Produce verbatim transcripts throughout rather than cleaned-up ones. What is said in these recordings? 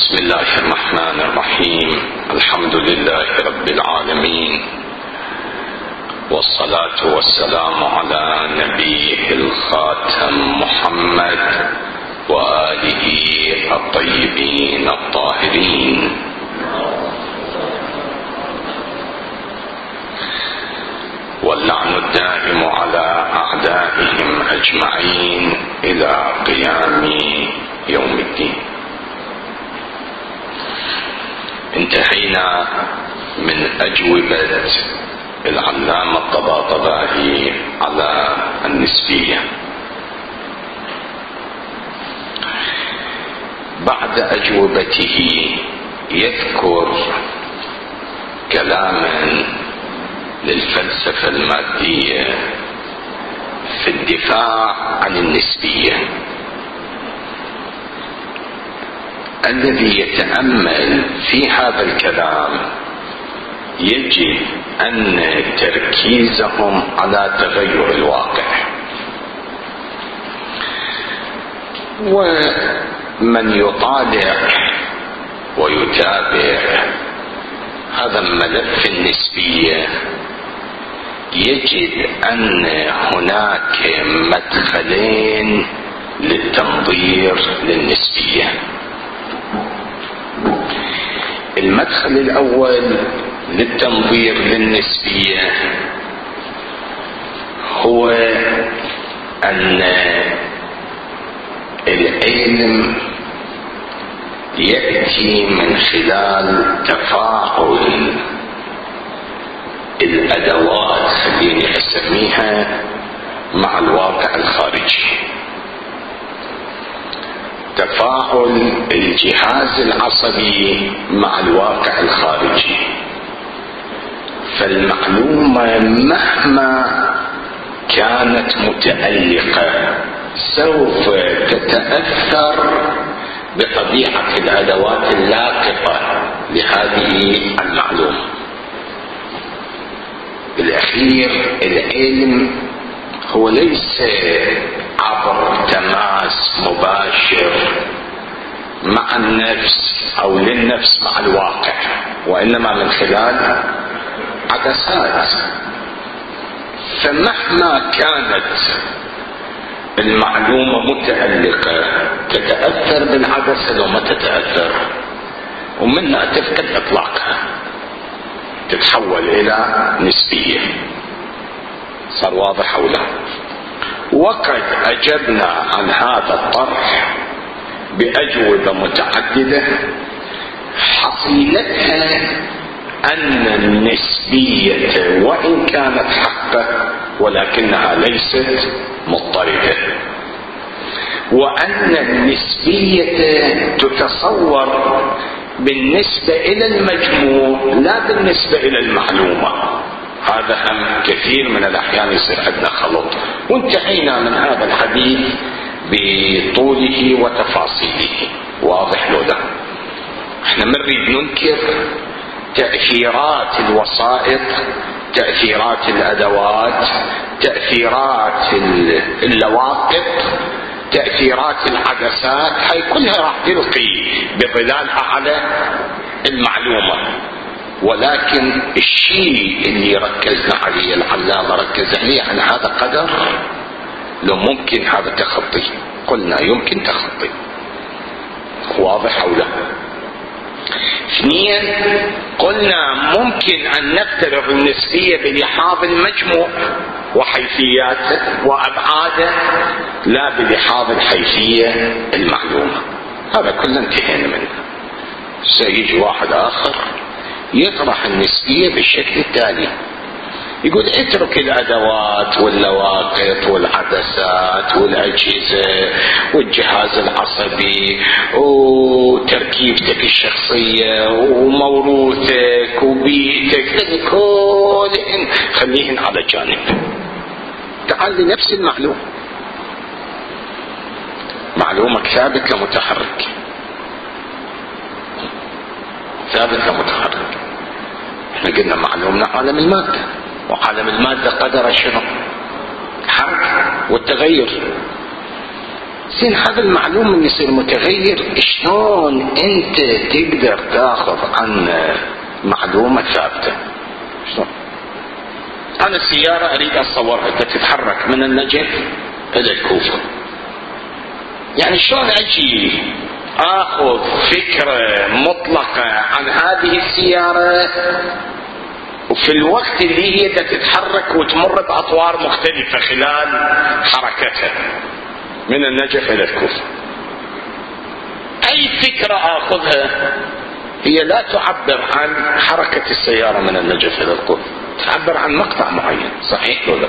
بسم الله الرحمن الرحيم. الحمد لله رب العالمين، والصلاة والسلام على نبيه الخاتم محمد وآله الطيبين الطاهرين. واللعن الدائم على أعدائهم أجمعين إلى قيام يوم الدين. انتهينا من أجوبة العلامة الطباطبائي على النسبية. بعد أجوبته يذكر كلاما للفلسفة المادية في الدفاع عن النسبية. الذي يتأمل في هذا الكلام يجد أن تركيزهم على تغير الواقع، ومن يطالع ويتابع هذا الملف النسبية يجد أن هناك مدخلين للتنظير للنسبية. المدخل الأول للتنظير للنسبية هو أن العلم يأتي من خلال تفاعل الأدوات، خليني أسميها، مع الواقع الخارجي. تفاعل الجهاز العصبي مع الواقع الخارجي. فالمعلومة مهما كانت متألقة سوف تتأثر بطبيعة الأدوات اللاقطة لهذه المعلومة. بالأخير العلم هو ليس عبر تماس مباشر مع النفس أو للنفس مع الواقع، وإنما من خلال عدسات. فمهما كانت المعلومة متألقة تتأثر بالعدسة لو ما تتأثر، ومنها تفقد إطلاقها، تتحول إلى نسبية. صار واضح أو لا؟ وقد أجبنا عن هذا الطرح بأجوبة متعددة حصيلتها أن النسبية وإن كانت حقة ولكنها ليست مضطردة، وأن النسبية تتصور بالنسبة إلى المجموع لا بالنسبة إلى المعلومة. هذا هم كثير من الأحيان يصير عندنا خلط، وانتهينا من هذا الحديث بطوله وتفاصيله. واضح لو لا؟ احنا نريد ننكر تأثيرات الوسائط، تأثيرات الأدوات، تأثيرات اللواقط، تأثيرات العدسات، هاي كلها راح تلقي بظلالها على المعلومة. ولكن الشيء اللي ركزنا عليه العلامة ركز عليه عن هذا قدر لو ممكن هذا تخطي، قلنا يمكن تخطي. واضح أو لا؟ اثنين، قلنا ممكن أن نفترض النسبية بلحاظ المجموع وحيثياته وأبعاده لا بلحاظ الحيثية المعلومة. هذا كله انتهينا منه. سيجي واحد آخر يطرح النسبية بالشكل التالي، يقول اترك الأدوات واللواقط والعدسات والأجهزة والجهاز العصبي وتركيبتك الشخصية وموروثك وبيئتك، كلهن خليهن على جانب. تعال لنفس المعلومة، معلومة ثابت لمتحرك، ثابت لمتحرك. احنا قلنا معلومنا عالم المادة، وعالم المادة قدر شنو؟ الحركة والتغير. زين هذا المعلوم من يصير متغير، شلون انت تقدر تاخذ عن معلومة ثابتة؟ شلون؟ انا السيارة اريد اتصورها تتحرك من النجف الى الكوفة، يعني شلون اجي اخذ فكرة مطلقة عن هذه السيارة وفي الوقت اللي هي تتحرك وتمر باطوار مختلفة خلال حركتها من النجف الى الكوفة؟ اي فكرة اخذها هي لا تعبر عن حركة السيارة من النجف الى الكوفة، تعبر عن مقطع معين، صحيح ولا لا؟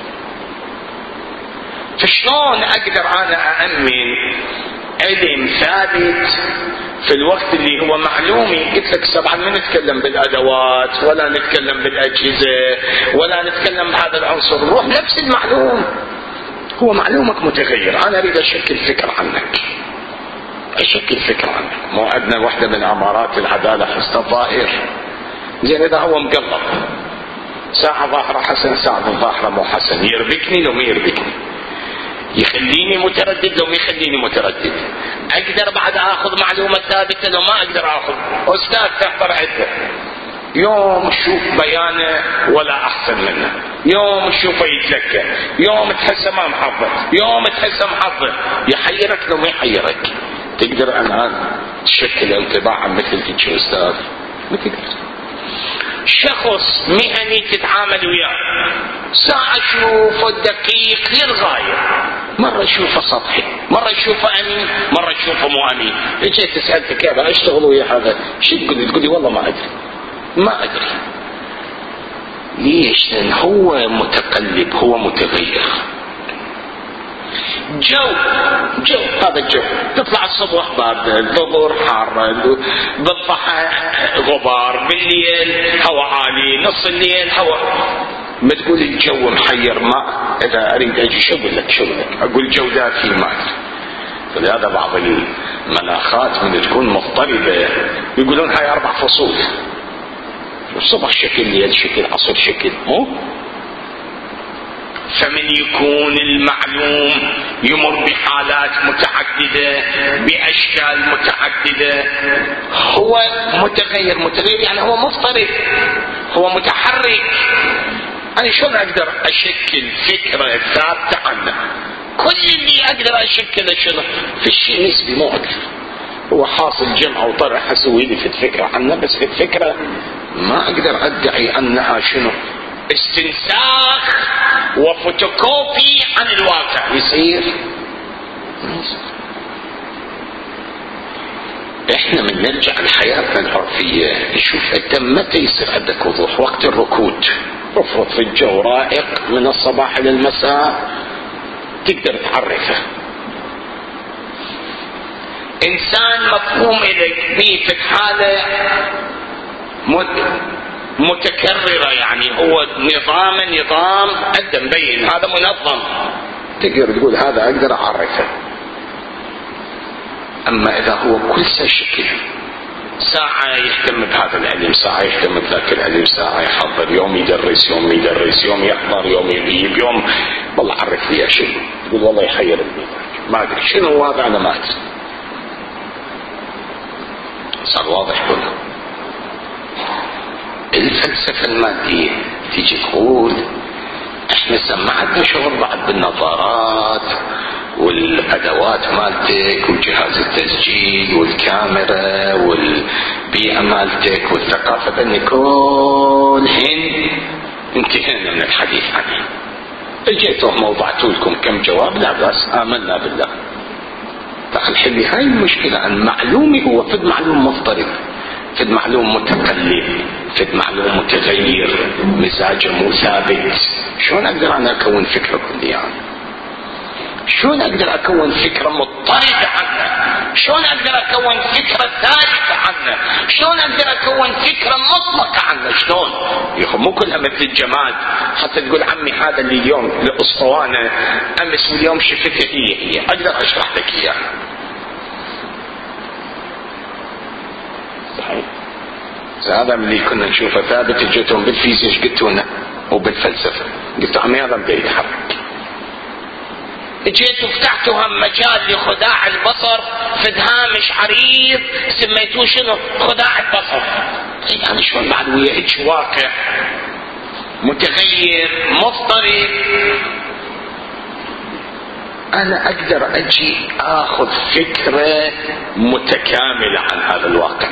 فشلون اقدر انا أأمن علم ثابت في الوقت اللي هو معلومي؟ قلت لك طبعا ما نتكلم بالادوات ولا نتكلم بالاجهزه ولا نتكلم بهذا العنصر، نروح نفس المعلوم، هو معلومك متغير، انا اريد اشكل فكره عنك، اشكل فكره عنك. مو عندنا واحده من امارات العداله حسن الظاهر، زين اذا هو مقلب ساعه ظاهره حسن ساعه ظاهره مو حسن، يربكني لو ما يربكني، يخليني متردد لو ما يخليني متردد، اقدر بعد اخذ معلومه ثابته لو ما اقدر اخذ؟ استاذ تحضر عده يوم تشوف بيانه ولا احسن منه، يوم تشوفه يتلكى، يوم تحسه ما محضر، يوم تحسه محضر، يحيرك لو ما يحيرك. تقدر الان تشكل انطباع عن مثل شو استاذ؟ ما تقدر. شخص مهني تتعامل وياه ساعة تشوفه دقيق للغاية، مرة تشوفه سطحي، مرة تشوفه امين، مرة تشوفه مو امين، جيت سألتك هذا اشتغل ويا هذا شو تقول؟ تقول لي والله ما ادري ما ادري. ليش؟ لان هو متقلب، هو متغير. جو جو هذا الجو، تطلع الصبح بارد، الظهر حار، بالضحى غبار، بالليل هواء عالي، نص الليل هواء، ما تقول الجو محير. ما اذا اريد اجي شو اقول لك؟ شو اقول لك؟ اقول جو دافي ما ادري. فلهذا بعض المناخات من تكون مضطربه يقولون هاي اربع فصول، الصبح شكل، ليل شكل، عصر شكل، مو؟ فمن يكون المعلوم يمر بحالات متعددة بأشكال متعددة، هو متغير. متغير يعني هو مضطرب، هو متحرك. أنا شلون أقدر أشكل فكرة ثابتة عنه؟ كل اللي أقدر أشكله شنو؟ في الشيء نسبي مو أكثر. هو حاصل جمع وطرح أسوي لي في الفكرة عنه، بس في الفكرة ما أقدر أدعي أنها شنو؟ استنساخ وفوتوكوبي عن الواقع. يصير احنا من نرجع لحياتنا العرفية نشوف انت متى يصير عندك وضوح؟ وقت الركود، افرض في الجو رائق من الصباح الى المساء تقدر تعرفه. انسان مفهوم اليك به في حالة متكررة، يعني هو نظام نظام عنده مبين هذا منظم، تقدر تقول هذا اقدر اعرفه. اما اذا هو كل شكل، ساعة يهتم بهذا العلم، ساعة يهتم بذاك العلم، ساعة يحضر، يوم يدرس يوم يدرس، يوم يحضر يوم يغيب، يوم والله عرف لي شنو، تقول والله يحير بي ما ادري شنو هذا، انا ما ادري. صار واضح هنا؟ الفلسفة المادية تيجي تقول احنا سمعتنا شغل بعد بالنظارات والادوات مالتك وجهاز التسجيل والكاميرا والبيئة مالتك والثقافة، ان كلهن انتهينا من الحديث عنه. اجيتوا وضعتوا لكم كم جواب، لا بس امنا بالله. تعال حلي هاي المشكلة. ان معلومي هو فد معلوم مضطرب، فد معلوم متقلب، فد معلوم متغير، مزاجه مو ثابت. شلون اقدر انا اكون فكرة كلية يعني؟ شلون اقدر اكون فكرة مضطربة عنه؟ شلون اقدر اكون فكرة ثابتة عنه؟ شلون اقدر اكون فكرة مطلقة عنه؟ شلون؟ يا مو كلها مثل الجماد حتى تقول عمي هذا اللي اليوم الاسطوانة امس واليوم شفته هي هي. اقدر اشرح لك اياها. صحيح. هذا اللي كنا نشوفه ثابت، اجتهم بالفيزياء ايش قلتوا لنا؟ وبالفلسفة قلت عمي هذا بدا يتحرك. جيتوا فتحتوا هم مجال لخداع البصر في هامش عريض سميتوه شنو؟ خداع البصر. يعني شلون بعد ويا هيك واقع متغير مضطرب انا اقدر اجي اخذ فكرة متكاملة عن هذا الواقع؟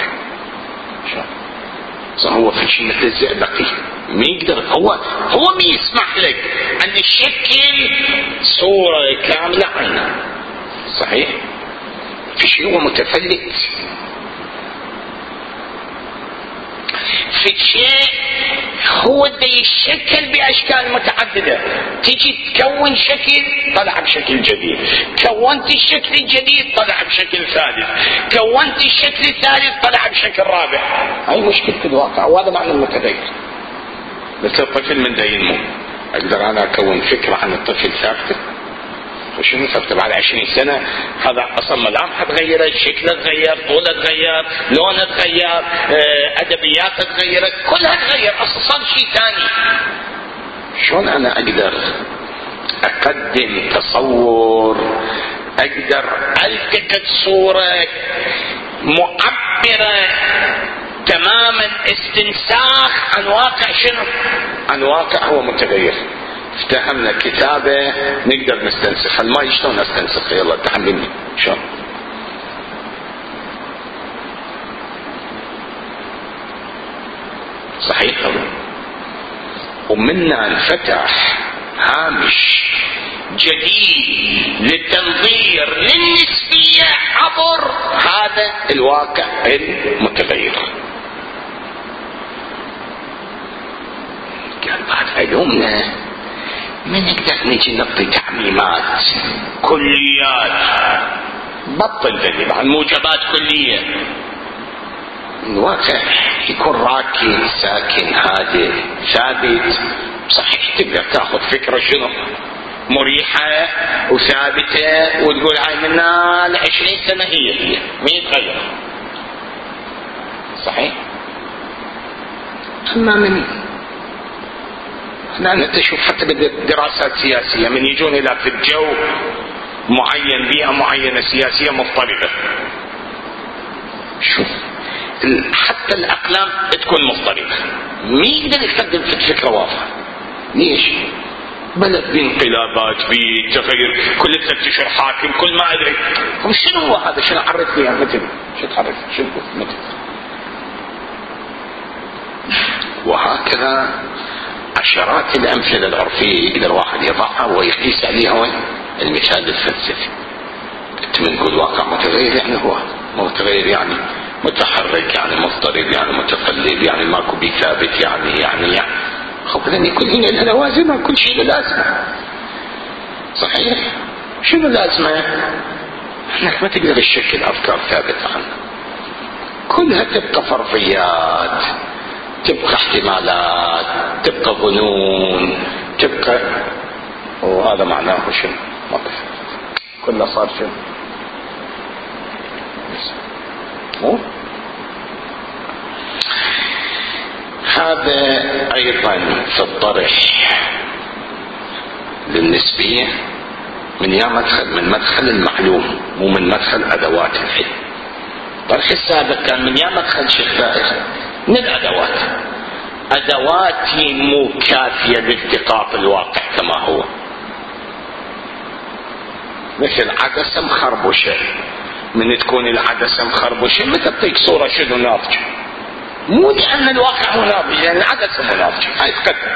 هو في شيء مثل الزئبقي ما يقدر، هو هو ما يسمح لك ان يشكل صورة كاملة عنه. صحيح؟ في شيء هو متفلت، في شيء هو ده يشكل باشكال متعددة، تيجي تكون شكل طلع بشكل جديد، كونت الشكل الجديد طلع بشكل ثالث، كونت الشكل الثالث طلع بشكل رابع. هاي مشكلة الواقع، وهذا معنى المتغير. مثل الطفل من دا ينمو، اقدر انا اكون فكرة عن الطفل ثابتة؟ وشنو ثابتة بعد عشرين سنة؟ هذا اصلا ملامحه تغيرت، شكله تغير، طوله تغير، لونه تغير، ادبياته تغيرت، كلها تغير، اصلا صار شيء ثاني. شلون انا اقدر اقدم تصور، اقدر التقط صورة معبرة تماما استنساخ عن واقع شنو؟ عن واقع هو متغير. افتهمنا كتابة نقدر نستنسخ الماء، شلون استنسخ؟ يلا تعلمني شلون. صحيح. ومنا انفتح هامش جديد للتنظير للنسبية عبر هذا الواقع المتغير. قال بعد علومنا ما نقدر نجي نعطي تعميمات كليات، بطل ذي بعد موجبات كلية. الواقع يكون راكد ساكن هادئ ثابت. صحيح تقدر تاخذ فكرة شنو مريحة وثابتة وتقول هاي منا لعشرين سنة هي هي ما يتغير. صحيح. اما من احنا نشوف حتى بالدراسات السياسية من يجون الى في الجو معين، بيئة معينة سياسية مضطربة، شوف حتى الاقلام تكون مضطربة، ما يقدر يقدم في فكرة واضحة. ليش؟ بلد بانقلابات بتغير كل ثلاث اشهر حاكم كل ما ادري. شنو هو هذا؟ شنو عرف لي مثل شو تعرف شنو مثل. وهكذا عشرات الامثله العرفيه يقدر واحد يضعها ويقيس عليها وين المثال الفلسفي. انت من تقول واقع متغير يعني هو متغير يعني متحرك يعني مضطرب يعني متقلب يعني ماكو بثابت يعني يعني يعني خب لان يكون هنا لها لوازمها، كل شيء له لازمه. صحيح. شنو لازمه؟ انك ما تقدر تشكل افكار ثابته عنها، كلها تبقى فرضيات، تبقى احتمالات، تبقى ظنون، تبقى. وهذا معناه شنو؟ موقف كله صار شنو؟ مو هذا ايضا في الطرح للنسبية من يا مدخل من مدخل المعلوم مو من مدخل ادوات العلم. الطرح السابق كان من يا مدخل شفائف من الادوات. ادواتي مو كافية لالتقاط الواقع كما هو، مثل عدسة مخربشة. من تكون العدسة مخربشة ما تعطيك صورة شنو ناضجة، مو لأن الواقع مو ناضج، لأن العدسة مو ناضجة. هاي تقدم.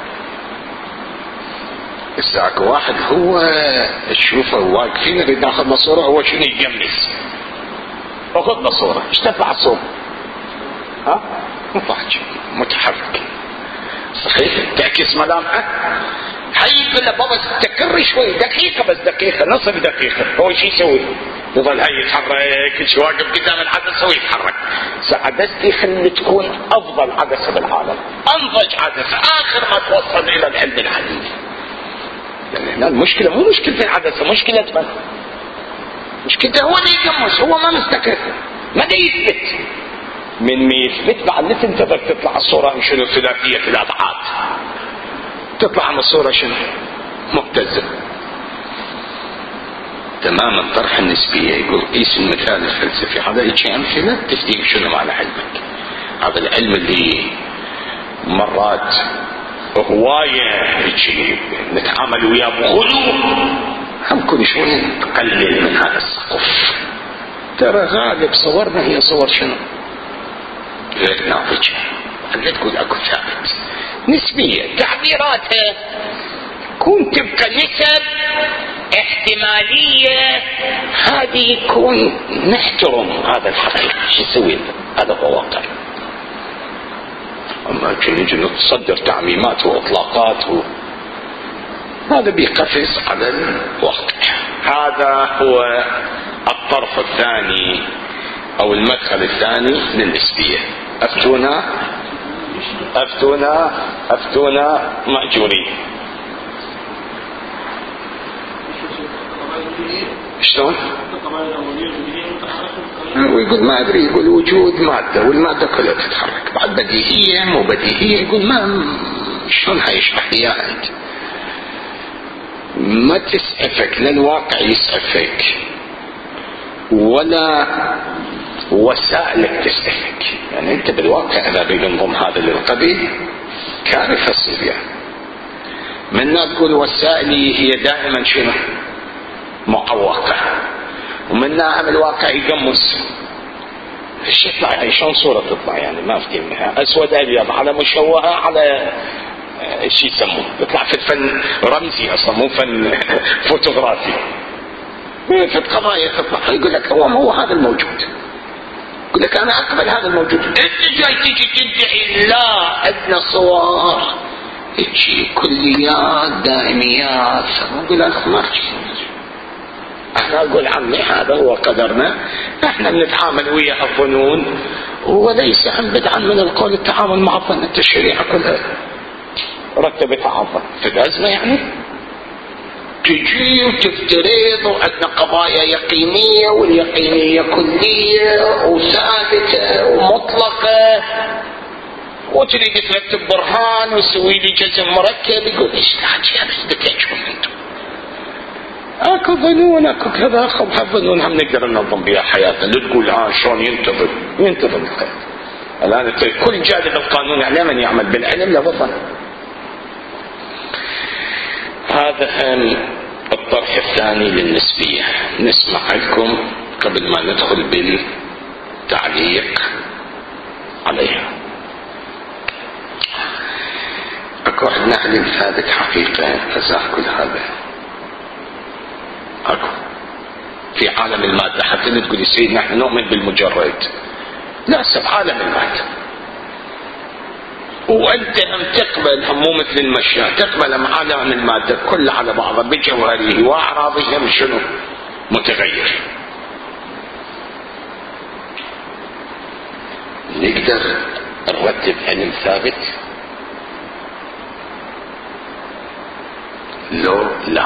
الساعة واحد هو تشوفه واقفين نريد ناخذ له صورة، هو شنو يجمس باخذ له صورة. ايش تطلع الصورة؟ ها؟ مضحك متحرك. صحيح. تعكس ملامحه. هاي يقول له بابا تكر شوي دقيقة بس دقيقة نصف دقيقة. هو شو يسوي؟ يظل هاي يتحرك شو واقف قدام العدسة ويتحرك. عدستي خلي تكون افضل عدسة بالعالم، انضج عدسة، اخر ما توصل الى العلم الحديث. لان هنا المشكلة مو مشكلة العدسة، مشكلة من؟ مشكلته هو اللي يقمص، هو ما مستقر، ما دا يثبت. من ما يثبت بعد لا تنتظر تطلع الصورة شنو ثلاثية الابعاد، تطلع من الصورة شنو؟ مبتزة. تمام الطرح النسبية. يقول قيس المثال الفلسفي. هذا يجي أمثلة تفديك شنو معنى علمك. هذا العلم اللي مرات هواية يجي نتعامل وياه بغلو، هم كل شوي تقلل من هذا السقف. ترى غالب صورنا هي صور شنو؟ غير ناضجة. لا تقول اكو ثابت، نسبية، تعبيراتها كون تبقى نسب احتمالية، هذه يكون نحترم هذا الحقيقة. شو نسوي؟ هذا هو واقع. اما نجي نتصدر تعميمات واطلاقات و... هذا بيقفز على الواقع. هذا هو الطرف الثاني او المدخل الثاني للنسبية. افتونا افتونا افتونا مأجورين. شلون؟ ويقول ما ادري، يقول وجود مادة والمادة كلها تتحرك. بعد بديهية مو بديهية. يقول ما شلون هيشرح لي انت؟ ما تسعفك، لا الواقع يسعفك ولا وسائلك تسعفك. يعني انت بالواقع اذا بينضم هذا للقبيل كارثة تصير. يعني منا تقول وسائلي هي دائما شنو؟ معوقة، ومنها هم الواقع يقمص. ايش يطلع يعني؟ شلون صورة تطلع يعني؟ ما افتي منها. اسود ابيض على مشوهة على ايش يسموه؟ يطلع في الفن رمزي اصلا مو فن فوتوغرافي. في القضايا تطلع يقول لك هو هو هذا الموجود. يقول لك انا اقبل هذا الموجود. انت جاي تيجي تدعي لا عندنا صور تجي كليات دائميات. اقول انا ما احكي، احنا اقول عمي هذا هو قدرنا. احنا بنتعامل ويا الظنون، وليس عن بدعا من القول التعامل مع الظن. الشريعه كلها رتبت على الظن. في ازمه يعني تجي وتفترض، وعندنا قضايا يقينيه، واليقينيه كليه وثابته ومطلقه، وتريد ترتب برهان وتسوي لي جزم مركب. يقول ايش الحكي هذا؟ بتعجبون انتم؟ اكو ظنون اكو كذا. خب هالظنون هم نقدر ننظم بها حياتنا. لا تقول ها شلون ينتظر ينتظر الخير. الان كل جانب القانون على من يعمل بالعلم لا بالظن. هذا هم الطرح الثاني للنسبية. نسمع لكم قبل ما ندخل بالتعليق عليها. اكو عندنا علم ثابت حقيقة ازاح كل هذا. اكو في عالم المادة. حتى لا تقول سيد نحن نؤمن بالمجرد، لا سب عالم المادة. وانت هم تقبل هم مو مثل المشاة، تقبل هم عالم المادة كل على بعضه بجوهره واعراضه هم شنو؟ متغير. نقدر نرتب علم ثابت؟ لو لا.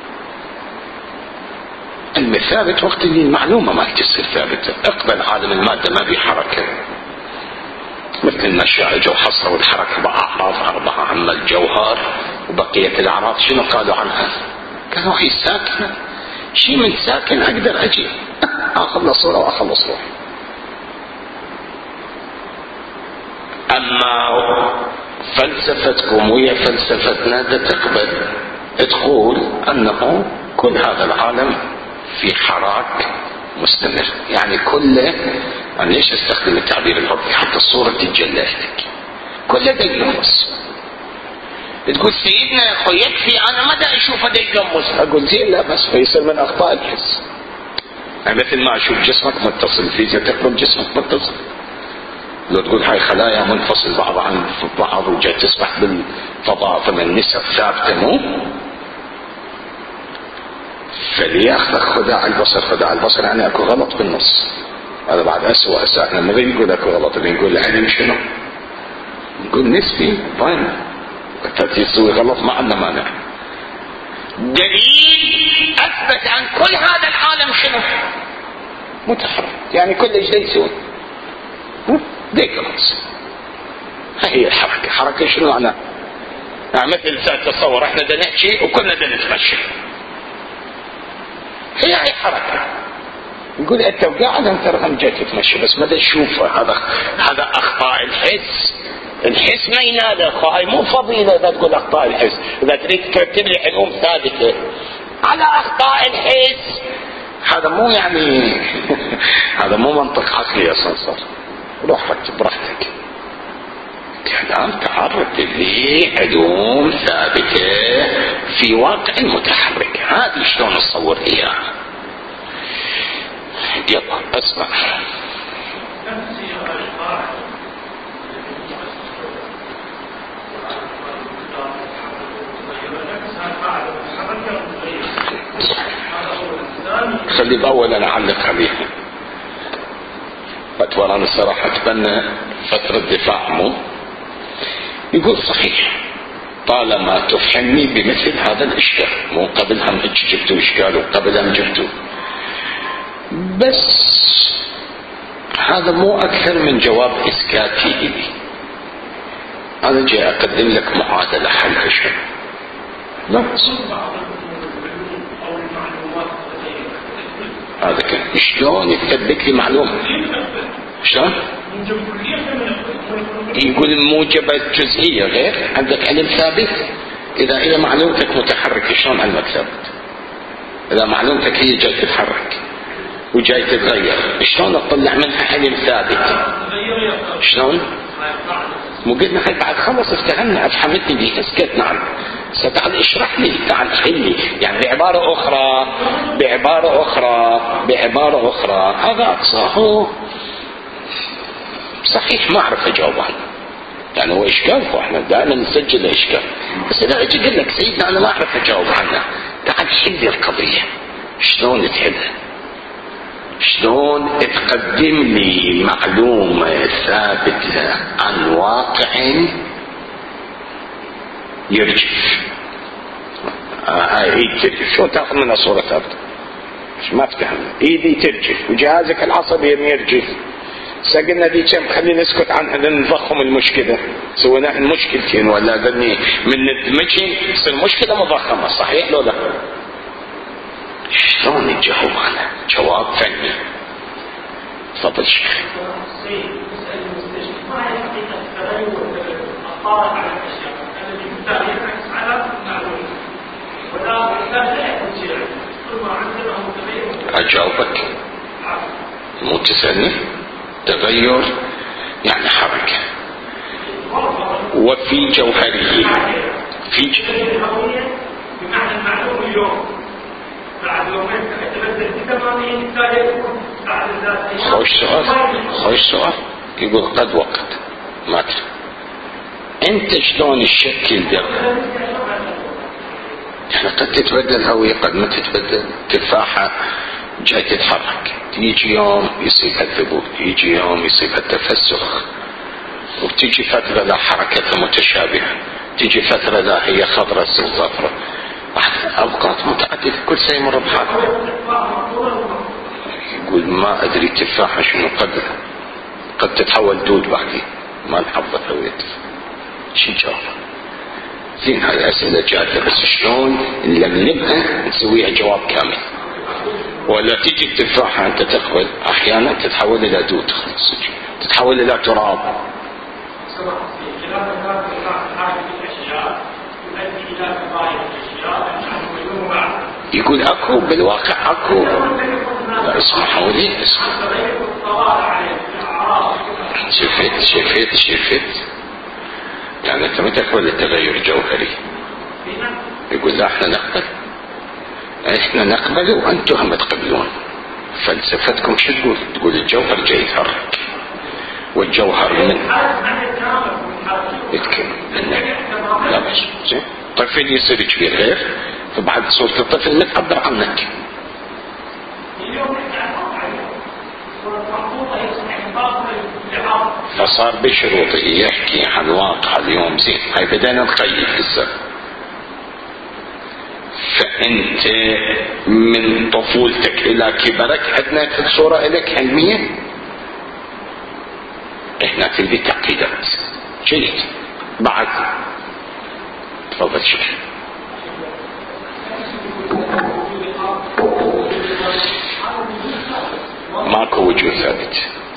علم ثابت وقت اللي المعلومة ما تصير ثابتة. اقبل عالم المادة ما بي حركة، مثل المشاة جو حصروا الحركة بأعراض أربعة. أما الجوهر وبقية الأعراض شنو قالوا عنها؟ قالوا هي ساكنة. شيء من ساكن أقدر أجي أخلص صورة وأخلص روح. أما فلسفتكم وهي فلسفتنا ده تقبل تقول أنه كل هذا العالم في حراك مستمر. يعني كله، أنا ليش استخدم التعبير العرفي حتى الصورة تتجلى لك، كله ده يقمص. تقول سيدنا يا اخوي يكفي انا ما دا اشوفه ده يقمص. اقول زين لا بس فيصير من اخطاء الحس. يعني مثل ما اشوف جسمك متصل، الفيزياء تقبل جسمك متصل. لو تقول هاي خلايا منفصل بعض عن بعض وجاي تسبح بالفضاء فمن نسب ثابته مو. فليأخذ خداع البصر. خداع البصر يعني اكو غلط بالنص. هذا بعد أسوأ أساء. احنا ما بنقول اكو غلط، بنقول العلم شنو؟ نقول نسبي. طيب تسوي غلط ما عندنا مانع. دليل اثبت عن كل هذا العالم شنو؟ متحرك. يعني كل ايش يسوي؟ ديكرس. هي الحركه. حركه شنو معناها؟ يعني مثل ساعة تصور احنا دا نحكي وكلنا دا نتمشى. هي هي حركة. يقول انت قاعد انت رقم جاي تتمشى بس ما تشوف. هذا هذا اخطاء الحس. الحس ما ينادى هاي مو فضيلة اذا تقول اخطاء الحس. اذا تريد ترتب لي علوم ثابتة على اخطاء الحس هذا مو يعني هذا مو منطق عقلي اصلا. صار روح ركب براحتك. كلام تعرض لعلوم ثابتة في واقع متحرك. هذه شلون نصور اياها. يلا اسمع. خلي باول انا اعلق عليها. فتوى انا الصراحة اتبنى فترة دفاع مو يقول صحيح طالما تفهمني بمثل هذا الاشكال. مو قبلها هم جبتوا اشكال وقبلها هم جبتوا بس هذا مو اكثر من جواب اسكاتي لي. انا جاي اقدم لك معادلة حلها شيء. لا هذا كان شلون يثبت لي معلومة؟ شلون؟ يقول موجبة جزئية غير عندك علم ثابت. اذا هي معلومتك متحركة شلون علمك ثابت؟ اذا معلومتك هي جاي تتحرك وجاي تتغير شلون اطلع منها علم ثابت؟ شلون؟ مو قلنا هاي بعد خلص افتهمنا افهمتني دي اسكتنا عنه. ستعال اشرح لي تعال حلي يعني بعبارة اخرى بعبارة اخرى بعبارة اخرى. هذا اقصاه صحيح ما اعرف اجاوب عنه يعني هو اشكال. احنا دائما نسجل اشكال بس اذا اجي اقول لك سيدنا انا ما اعرف اجاوب عنه تعال حلي القضية. شلون تحلها؟ شلون تقدم لي معلومة ثابتة عن واقع يرجف. هاي ايد ترجف شلون تاخذ منها صورة ثابتة؟ ما افتهم. ايدي ترجف وجهازك العصبي يرجف. سقلنا دي كم خلينا نسكت عنها لان نضخم المشكلة. سوينا المشكلتين ولا ذني من ندمجين تصير مشكلة مضخمة. صحيح لو لا؟ شلون نجاوب عنها؟ جواب فني. تفضل شيخ. أجاوبك مو تسألني. تغير يعني حركة وفي جوهرية في جوهرية بمعنى المعلوم اليوم بعد يومين تتبدل بثمانين يكون بعد ذلك. خوش سؤال خوش سؤال. يقول قد وقت ما أدري أنت شلون الشكل ده يعني قد تتبدل هوية قد ما تتبدل. تفاحة جاي تتحرك يجي يوم يصيبها الثبوت يجي يوم يصيبها التفسخ وتيجي فترة لا حركتها متشابهة تيجي فترة لا هي خضرة تصير صفرة أوقات متعددة كل شيء يمر بحاله. يقول ما أدري تفاحة شنو قد قد تتحول دود بعدين ما نحفظ هويتها شي جواب. زين هاي أسئلة جادة بس شلون نلملمها نسويها جواب كامل. ولا تيجي التفاحة أنت تقبل أحيانا تتحول إلى دود خلاص تتحول إلى تراب. يقول أكو بالواقع أكو. لا اسمحوا لي اسمح. شفت شفت شفت يعني أنت متى تقول التغير جوهري؟ يقول لا احنا نقبل احنا نقبل وانتم هم تقبلون. فلسفتكم شو تقول؟ تقول الجوهر جاي يتحرك والجوهر من يتكلم لا بس زين. طفل يصير كبير غير فبعد صورة الطفل متعبر عنك. فصار بشروطه يحكي عن واقع اليوم. زين هاي بدأنا نقيد هسه. فأنت من طفولتك إلى كبرك عندنا كل صورة إليك علمية. إحنا تلقي تعقيدات جيد. بعد تفضل شكرا. ماكو وجود ثابت،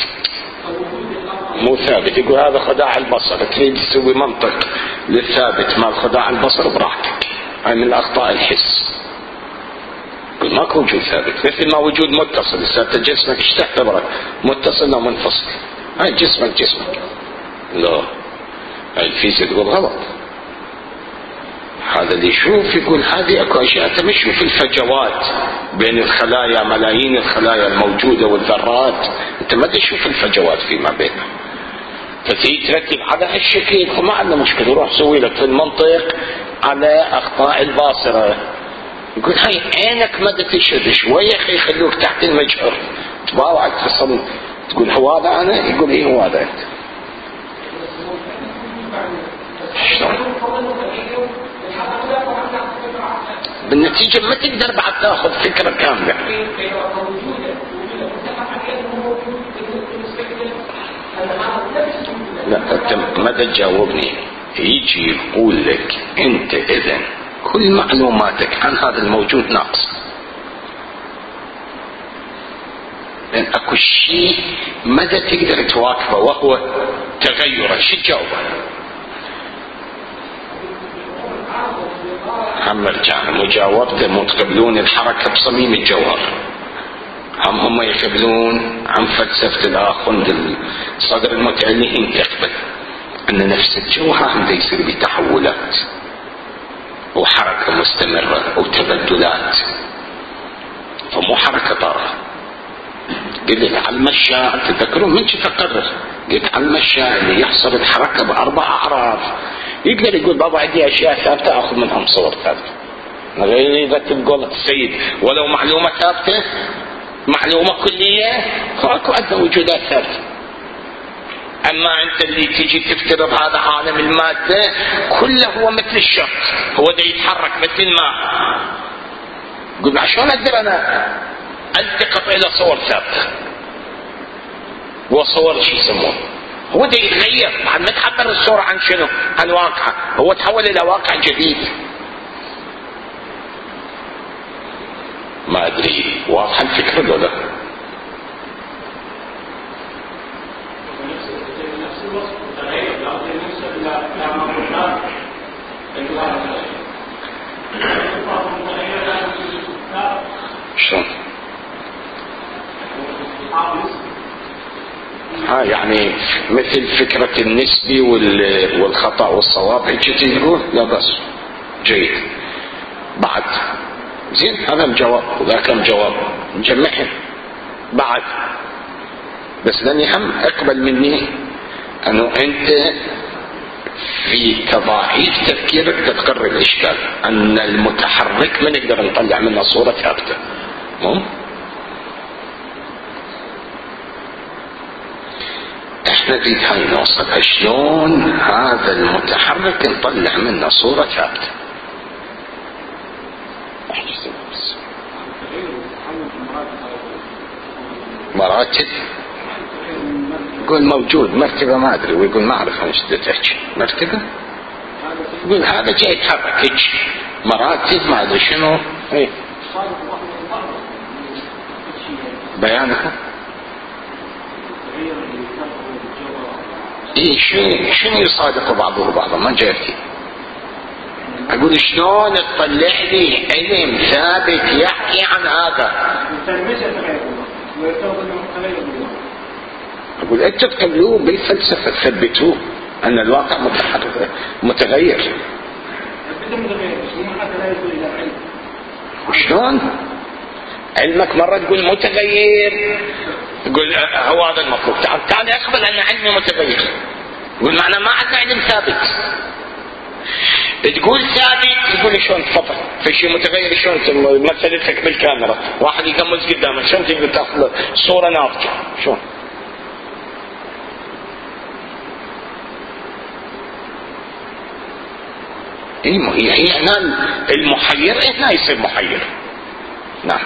مو ثابت. يقول هذا خداع البصر، تريد تسوي منطق للثابت مال خداع البصر براحتك، هاي من الاخطاء الحس. يقول ماكو وجود ثابت، مثل ما وجود متصل. هسه جسمك ايش تعتبره، متصل او منفصل؟ هاي جسمك جسمك، لا، هاي الفيزياء تقول غلط. هذا اللي يشوف يقول هذه اكو اشياء، انت مش تشوف الفجوات بين الخلايا، ملايين الخلايا الموجوده والذرات، انت ما تشوف الفجوات فيما بينها. فتيجي تركب على هالشكل فما عندنا مشكله، روح سوي لك في المنطق على اخطاء الباصره. يقول هاي عينك ما تشد شويه يخلوك تحت المجهر تباوعك تصل، تقول هو هذا انا، يقول ايه هو هذا انت. شلون بالنتيجة ما تقدر بعد تاخذ فكرة كاملة. لا انت ما تجاوبني. يجي يقول لك انت اذن كل معلوماتك عن هذا الموجود ناقص، لان اكو شيء ماذا تقدر تواكبه وهو تغيره، شو تجاوبه؟ هم رجعنا مجاوبته متقبلون الحركة بصميم الجوهر، هم هم يقبلون عن فلسفة الآخوند الصدر المتألهين تقبل أن نفس الجوهر عنده يصير بتحولات وحركة مستمرة وتبدلات، فمو حركة طارة. قلت على المشاء، تذكرون من تقرر، قلت على المشاء اللي يحصل الحركة بأربع أعراف، يقدر يقول بابا عندي أشياء ثابتة أخذ منهم صور ثابتة، غير إذا تقول السيد ولو معلومة ثابتة معلومة كلية فأكو عندنا وجودات ثابتة. أما أنت اللي تيجي تفترض هذا عالم المادة كله هو مثل الشخص، هو ده يتحرك مثل الماء، قل عشان أقدر أنا التقط الى صور ثابته، وصور شو يسموه، هو ده يتغير بعد ما تحضر الصورة عن شنو، عن واقع، هو تحول الى واقع جديد. ما ادري واضحة الفكرة ولا لا؟ شلون؟ ها يعني مثل فكرة النسبي والخطأ والصواب هيك تقول لا بس جيد بعد زين، هذا الجواب وذاك الجواب نجمعهم بعد، بس لاني هم اقبل مني انه انت في تضاعيف تفكيرك تقرر الاشكال ان المتحرك ما نقدر نطلع منه صورة ثابتة. مو احنا في هاي نوصل شلون هذا المتحرك نطلع منه صورة ثابتة. مراتب يقول موجود مرتبة ما ادري، ويقول ما اعرف ايش تحكي مرتبة، يقول هذا جاي يتحرك هيك مراتب ما ادري شنو ايه بيانها ايه شنو شنو يصادق بعضه بعضا ما جايتي. اقول شلون تطلع لي علم ثابت يحكي عن هذا؟ اقول انت تقبلوه بالفلسفه تثبتوه ان الواقع متحرك متغير. شلون علمك مرة تقول متغير، تقول هو هذا المطلوب، تعال تعال اقبل ان علمي متغير، يقول معنا ما عندنا علم ثابت. تقول ثابت تقول شلون تفضل في شيء متغير، شلون مثلتك بالكاميرا واحد يقمز قدامك شلون تقدر تاخذ صورة ناضجة شلون؟ ايه هي هنا المحير هنا يصير محير. نعم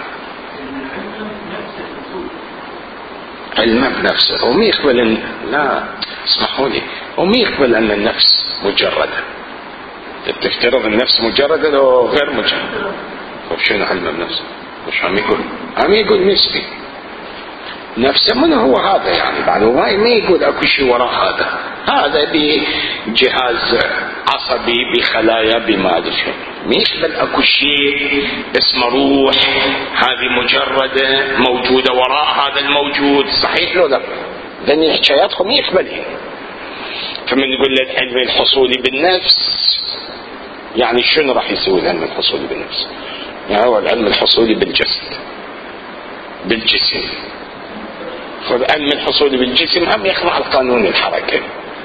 علم بنفسه ومي يقبل ان لا اسمحوا لي ومي يقبل ان النفس مجردة، تفترض النفس مجردة لو غير مجردة. طيب شنو علم بنفسه؟ مش عم يقول عم يقول نسبي نفسه من هو هذا يعني بعد ما يقول اكو شيء وراء هذا، هذا بجهاز عصبي بخلايا بما ادري شو، ما يقبل اكو شيء اسمه روح، هذه مجرده موجوده وراء هذا الموجود. صحيح لو لا؟ لان حكاياتكم يقبلها. فمن يقول له العلم الحصولي بالنفس، يعني شنو راح يسوي العلم الحصولي بالنفس؟ يعني هو العلم الحصولي بالجسد بالجسم. فالعلم الحصولي بالجسم هم يخضع القانون الحركة.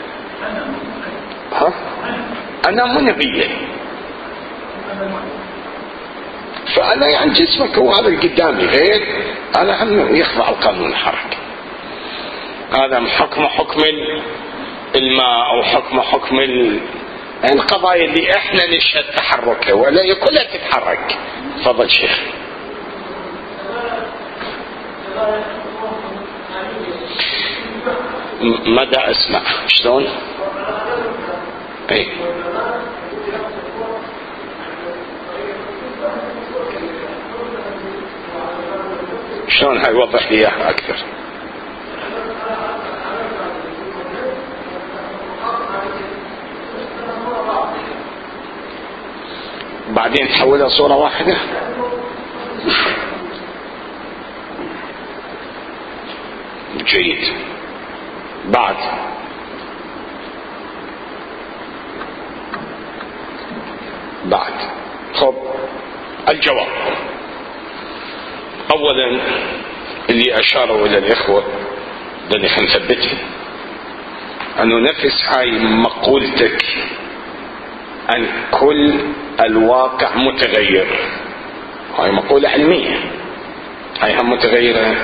ها؟ أنا منبية، فأنا يعني جسمك هو هذا قدامي غير، أنا هم يخضع القانون الحركة. هذا حكم حكم الماء أو حكم حكم القضايا اللي احنا نشهد تحركها ولا كلها تتحرك. تفضل شيخ. مدى اسمع شلون؟ اي شلون هاي؟ وضح لي اياها اكثر. بعدين تحولها صورة واحدة. جيد. بعد بعد خب الجواب. اولا اللي اشاروا الى الاخوة ده خلينا نثبته، انه نفس هاي مقولتك ان كل الواقع متغير، هاي مقولة علمية، هاي هم متغيرة،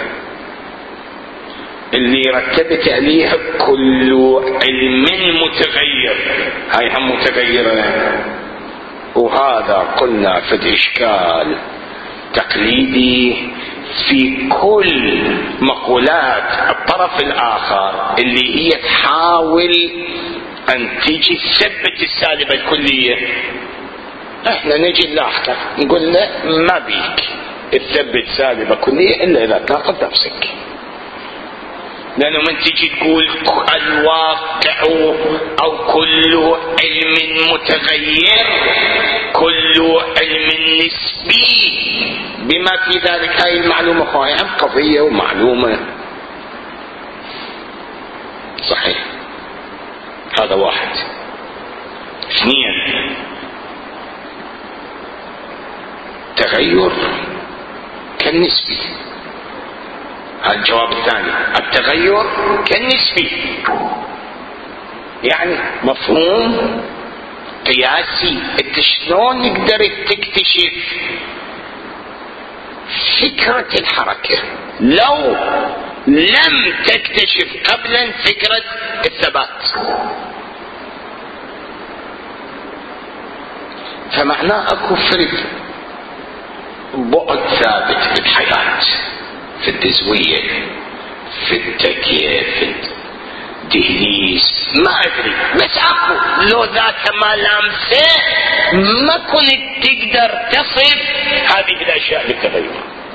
اللي ركبت عليها كل علم متغير، هاي هم متغيرة. وهذا قلنا في الإشكال تقليدي في كل مقولات الطرف الآخر اللي هي تحاول أن تيجي تثبت السالبة الكلية. احنا نجي نلاحقه نقول له ما بيك تثبت سالبة كلية إلا إذا تناقض نفسك، لأنه من تيجي تقول الواقع أو كل علم متغير، كل علم نسبي بما في ذلك هاي المعلومة خايعة قضية ومعلومة. صحيح. هذا واحد. اثنين، تغير كالنسبي. هذا الجواب الثاني، التغير كالنسبي، يعني مفهوم قياسي. انت شلون قدرت تكتشف فكرة الحركة لو لم تكتشف قبلا فكرة الثبات؟ فمعناه اكو فرق بعد ثابت في الحياة، في التزوية، في التكييف، في الدهليز، ما ادري، بس اكو لو ذات ما لامسه ما كنت تقدر تصف هذه الاشياء بالتغير.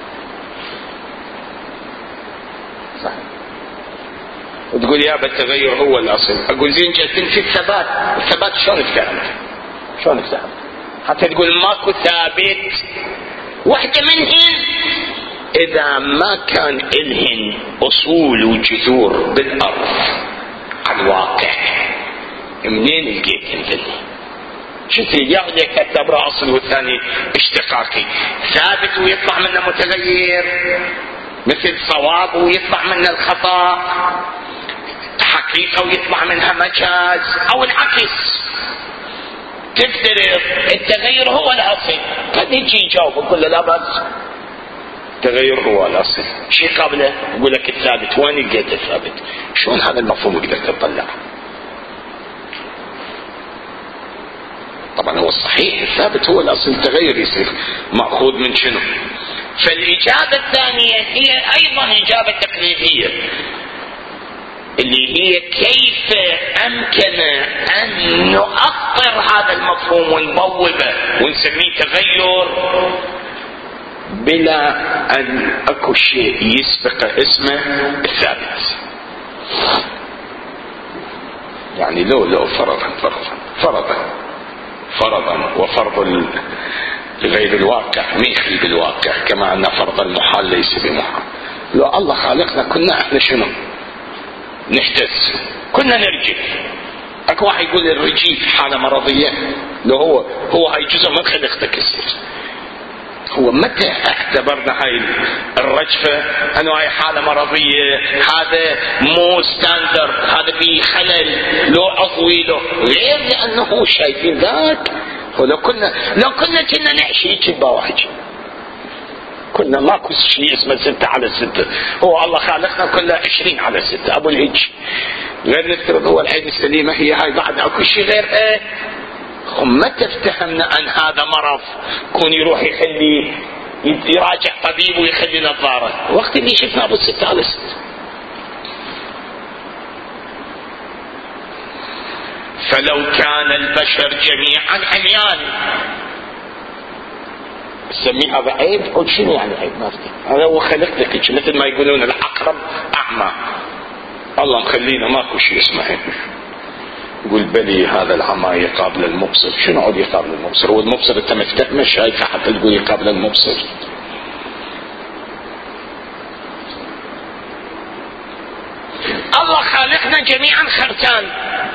صح. وتقول يا بالتغير هو الاصل. اقول زين جالسين في الثبات، الثبات شلون افتهمت؟ شلون افتهمت؟ حتى تقول ماكو ثابت. واحدة منهن إذا ما كان إلهن أصول وجذور بالأرض على الواقع، منين لقيتهن ذلك؟ شفت يعني كتبرا أصل والثاني اشتقاقي، ثابت ويطلع منه متغير، مثل صواب ويطلع منه الخطأ، حقيقة ويطلع منها مجاز، أو العكس. تفترض التغير هو الأصل، قد يجي يجاوب يقول له لا بأس، التغير هو الأصل، شيء قبله يقول لك الثابت، وين لقيت الثابت؟ شلون هذا المفهوم يقدر تطلع؟ طبعا هو الصحيح الثابت هو الأصل، التغير يصير مأخوذ من شنو؟ فالإجابة الثانية هي أيضا إجابة تقليدية، اللي هي كيف أمكن أن نؤطر هذا المفهوم ونبوبه ونسميه تغير بلا ان اكو شيء يسبق اسمه الثابت. يعني لو لو فرضا فرضا فرضا فرضا وفرض غير الواقع ما يخلي بالواقع، كما ان فرض المحال ليس بمحال. لو الله خالقنا كنا احنا شنو؟ نحتس، كنا نرجف. اكو واحد يقول الرجيف حالة مرضية، لو هو هو هاي جزء من خلقتك يصير. هو متى اعتبرنا هاي الرجفة انه هاي حالة مرضية؟ هذا مو ستاندرد، هذا فيه خلل لو عضوي له غير، لانه شايفين ذاك. ولو كنا لو كنا كنا نحشي هيك بواحد، كنا ماكو شيء اسمه ستة على ستة. هو الله خالقنا كلها عشرين على ستة ابو الهج. غير نفترض هو العين السليمة هي هاي، بعد اكو شيء غير ايه. متى افتهمنا ان هذا مرض كون يروح يخلي يراجع طبيب ويخلي نظارة؟ وقت اللي شفنا ابو الستة على ستة. فلو كان البشر جميعا عميان، سمي هذا عيب او شنو يعني عيب؟ ما افتهم. هذا هو خلقتك مثل ما يقولون العقرب اعمى، الله مخلينا ماكو شيء اسمه عيب. يقول بلي هذا العمى يقابل المبصر. شنو عود يقابل المبصر؟ هو المبصر انت مفتهم مش شايفه حتى تقول يقابل المبصر؟ الله خالقنا جميعا خرسان.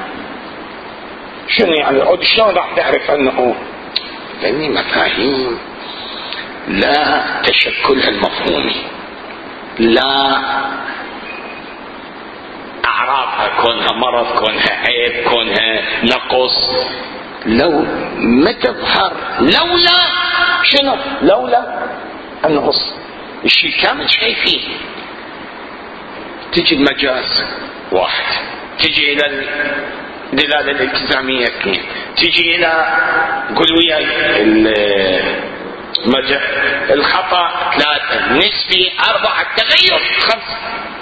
شنو يعني عود شلون راح تعرف انه؟ لاني مفاهيم لا تشكلها المفهومي، لا اعراضها كونها مرض، كونها عيب، كونها نقص، لو ما تظهر لولا شنو؟ لولا انه الشيء كامل شايفين. تجي المجاز واحد، تجي الى الدلالة الالتزامية اثنين، تجي الى قل وياي الخطأ ثلاثة، نسبي أربعة، التغير خمسة.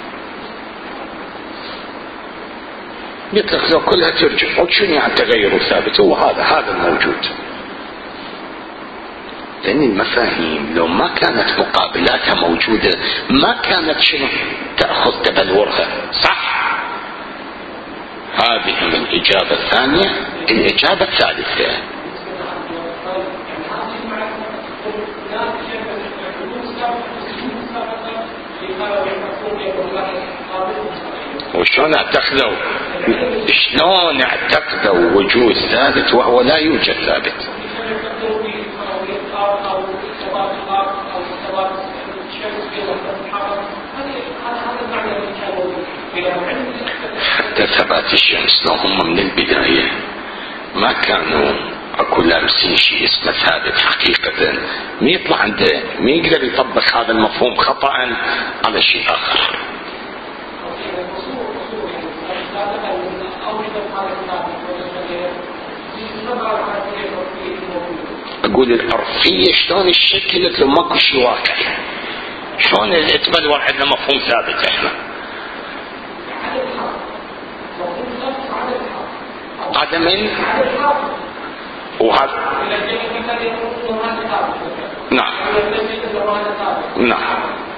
يطلق لو كلها ترجع وشنو يعني التغير ثابت؟ هو هذا هذا الموجود. لأن المفاهيم لو ما كانت مقابلاتها موجودة ما كانت شنو تأخذ تبلورها. صح؟ هذه من الإجابة الثانية. الإجابة الثالثة، وشلون اعتقدوا شلون اعتقدوا وجود ثابت وهو لا يوجد ثابت؟ حتى ثبات الشمس لو هم من البداية ما كانوا اكو لامسين شيء اسمه ثابت حقيقة، ما يطلع عنده، ما يقدر يطبق هذا المفهوم خطأ على شيء اخر. اقول العرفية شلون الشكل لو ماكو شيء واقعي، شلون تبلور عندنا مفهوم ثابت احنا؟ عدم وهذا نعم نعم.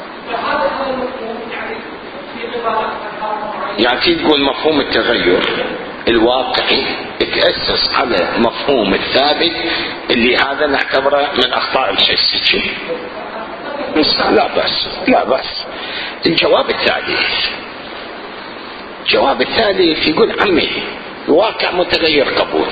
يعني تقول مفهوم التغير الواقعي تأسس على مفهوم الثابت اللي هذا نعتبره من أخطاء الحس. لا بس لا بس. الجواب الثالث، الجواب الثالث يقول عمي الواقع متغير قبول.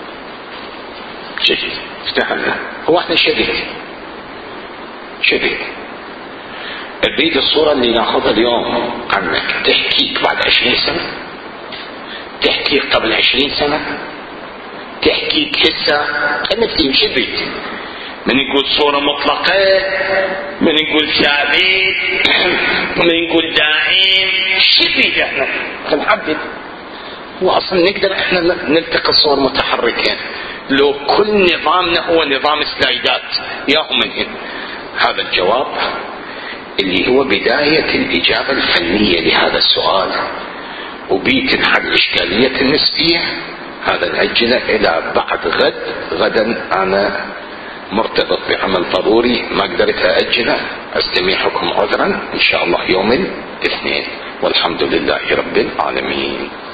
شفت افتحنا هو احنا شديد شديد تريد الصورة اللي ناخذها اليوم عنك تحكيك بعد عشرين سنة، تحكيك قبل عشرين سنة، تحكيك هسه. انك تمشي بيت من يقول صورة مطلقة، من يقول ثابت، من يقول دائم، شبيت احنا نحدد. واصلا نقدر احنا نلتقي الصور متحركة لو كل نظامنا هو نظام سلايدات ياهم من هنا. هذا الجواب اللي هو بداية الإجابة الفنية لهذا السؤال، وبيت نحل إشكالية النسبية. هذا نأجله إلى بعد غد. غدا أنا مرتبط بعمل ضروري ما قدرت أأجله أستميحكم عذرا إن شاء الله يوم الاثنين، والحمد لله رب العالمين.